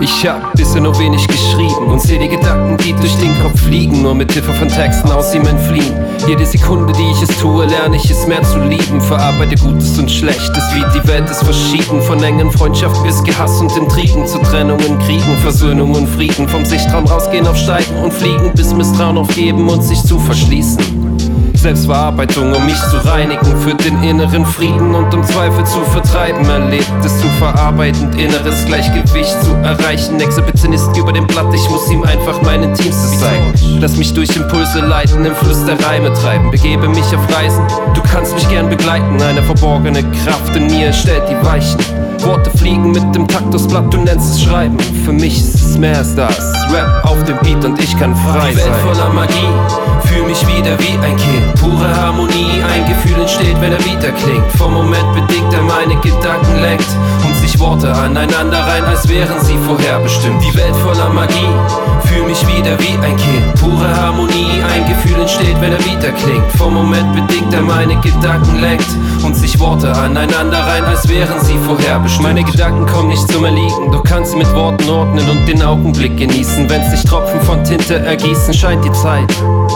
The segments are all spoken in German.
Ich hab bisher nur wenig geschrieben und seh die Gedanken, die durch den Kopf fliegen, nur mit Hilfe von Texten aus ihm entfliehen. Jede Sekunde, die ich es tue, lerne ich es mehr zu lieben. Verarbeite Gutes und Schlechtes, wie die Welt ist verschieden. Von engen Freundschaften bis Gehass und Intrigen, zu Trennungen, Kriegen, Versöhnung und Frieden. Vom Sichtraum rausgehen auf Steigen und Fliegen, bis Misstrauen aufgeben und sich zu verschließen. Selbstverarbeitung, um mich zu reinigen, für den inneren Frieden und um Zweifel zu vertreiben. Erlebtes zu verarbeiten, inneres Gleichgewicht zu erreichen. Exhibitionist über dem Blatt, ich muss ihm einfach mein Intimstes zeigen. Lass mich durch Impulse leiten, im Fluss der Reime treiben. Begebe mich auf Reisen, du kannst mich gern begleiten. Eine verborgene Kraft in mir stellt die Weichen. Worte fliegen mit dem Takt aufs Blatt, du nennst es Schreiben. Für mich ist es mehr als das. Rap auf dem Beat und ich kann frei sein. Die Welt voller Magie, fühl mich wieder wie ein Kind. Pure Harmonie, ein Gefühl entsteht, wenn er wieder klingt. Vom Moment bedingt er meine Gedanken lenkt und sich Worte aneinander rein, als wären sie vorherbestimmt. Die Welt voller Magie, fühl mich wieder wie ein Kind. Pure Harmonie, ein Gefühl entsteht, wenn er wieder klingt. Vom Moment bedingt er meine Gedanken lenkt und sich Worte aneinander rein, als wären sie vorherbestimmt. Meine Gedanken kommen nicht zum Erliegen, doch kann sie mit Worten ordnen und den Augenblick genießen. Wenn sich Tropfen von Tinte ergießen, scheint die Zeit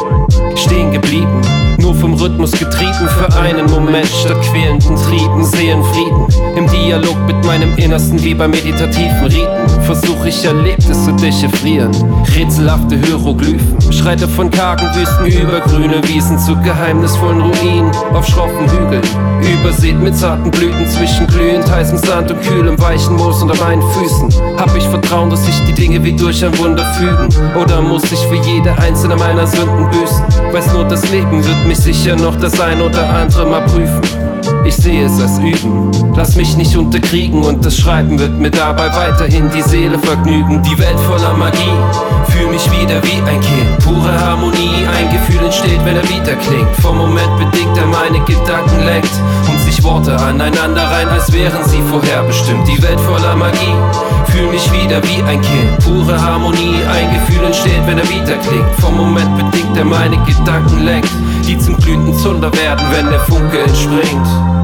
stehen geblieben, nur vom Rhythmus getrieben. Für einen Moment statt quälenden Trieben, Seelenfrieden im Dialog mit meinem Innersten, wie bei meditativen Riten. Versuch ich Erlebtes zu dechiffrieren, rätselhafte Hieroglyphen. Schreite von kargen Wüsten über grüne Wiesen zu geheimnisvollen Ruinen auf schroffen Hügeln, übersät mit zarten Blüten zwischen glühend heißem Sand und kühlem weichen Moos unter meinen Füßen. Hab ich Vertrauen, dass sich die Dinge wie durch ein Wunder fügen, oder muss ich für jede einzelne meiner Sünden büßen? Weiß nur, das Leben wird mich sicher noch das ein oder andere mal prüfen. Ich sehe es als Üben, lass mich nicht unterkriegen, und das Schreiben wird mir dabei weiterhin die Seele vergnügen. Die Welt voller Magie, fühl mich wieder wie ein Kind. Pure Harmonie, ein Gefühl entsteht, wenn er wieder klingt. Vom Moment bedingt er meine Gedanken lenkt und sich Worte aneinander rein, als wären sie vorherbestimmt. Die Welt voller Magie, fühl mich wieder wie ein Kind. Pure Harmonie, ein Gefühl entsteht, wenn er wieder klingt. Vom Moment bedingt er meine Gedanken lenkt, die zum glühenden Zunder werden, wenn der Funke entspringt.